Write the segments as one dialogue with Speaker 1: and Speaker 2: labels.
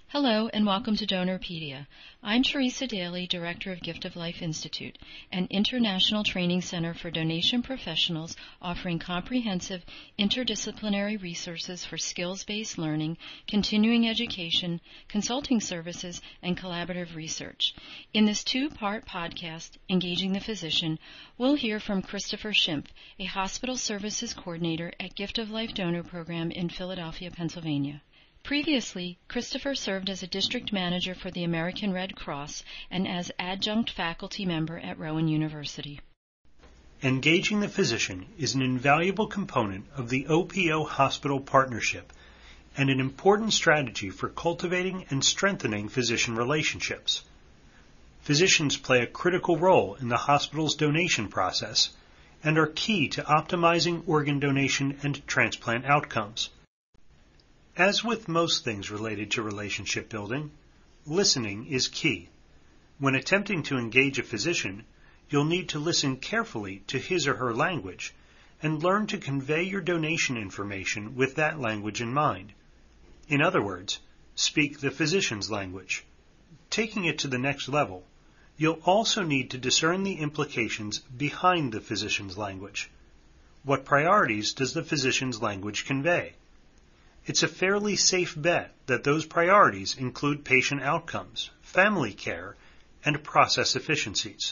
Speaker 1: Hello and welcome to Donorpedia. I'm Teresa Daly, Director of Gift of Life Institute, an international training center for donation professionals offering comprehensive interdisciplinary resources for skills-based learning, continuing education, consulting services, and collaborative research. In this two-part podcast, Engaging the Physician, we'll hear from Christopher Schimpf, a hospital services coordinator at Gift of Life Donor Program in Philadelphia, Pennsylvania. Previously, Christopher served as a district manager for the American Red Cross and as adjunct faculty member at Rowan University.
Speaker 2: Engaging the physician is an invaluable component of the OPO hospital partnership and an important strategy for cultivating and strengthening physician relationships. Physicians play a critical role in the hospital's donation process and are key to optimizing organ donation and transplant outcomes. As with most things related to relationship building, listening is key. When attempting to engage a physician, you'll need to listen carefully to his or her language and learn to convey your donation information with that language in mind. In other words, speak the physician's language. Taking it to the next level, you'll also need to discern the implications behind the physician's language. What priorities does the physician's language convey? It's a fairly safe bet that those priorities include patient outcomes, family care, and process efficiencies.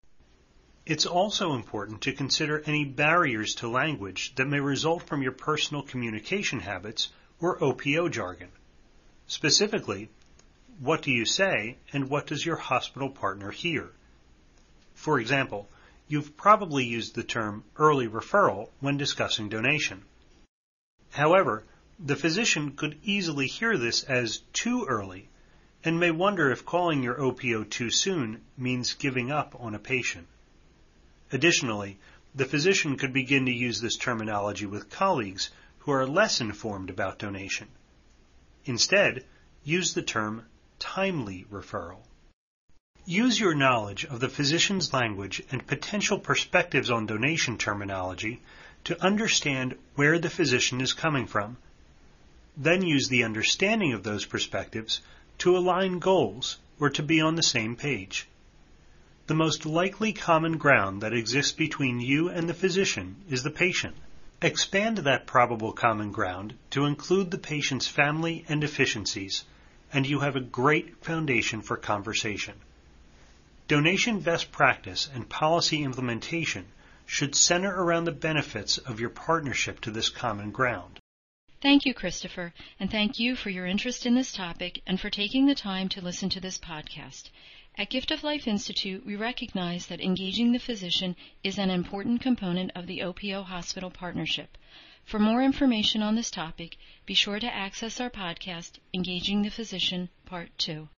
Speaker 2: It's also important to consider any barriers to language that may result from your personal communication habits or OPO jargon. Specifically, what do you say and what does your hospital partner hear? For example, you've probably used the term early referral when discussing donation. However, the physician could easily hear this as too early and may wonder if calling your OPO too soon means giving up on a patient. Additionally, the physician could begin to use this terminology with colleagues who are less informed about donation. Instead, use the term timely referral. Use your knowledge of the physician's language and potential perspectives on donation terminology to understand where the physician is coming from. Then use the understanding of those perspectives to align goals or to be on the same page. The most likely common ground that exists between you and the physician is the patient. Expand that probable common ground to include the patient's family and efficiencies, and you have a great foundation for conversation. Donation best practice and policy implementation should center around the benefits of your partnership to this common ground.
Speaker 1: Thank you, Christopher, and thank you for your interest in this topic and for taking the time to listen to this podcast. At Gift of Life Institute, we recognize that engaging the physician is an important component of the OPO hospital partnership. For more information on this topic, be sure to access our podcast, Engaging the Physician, Part 2.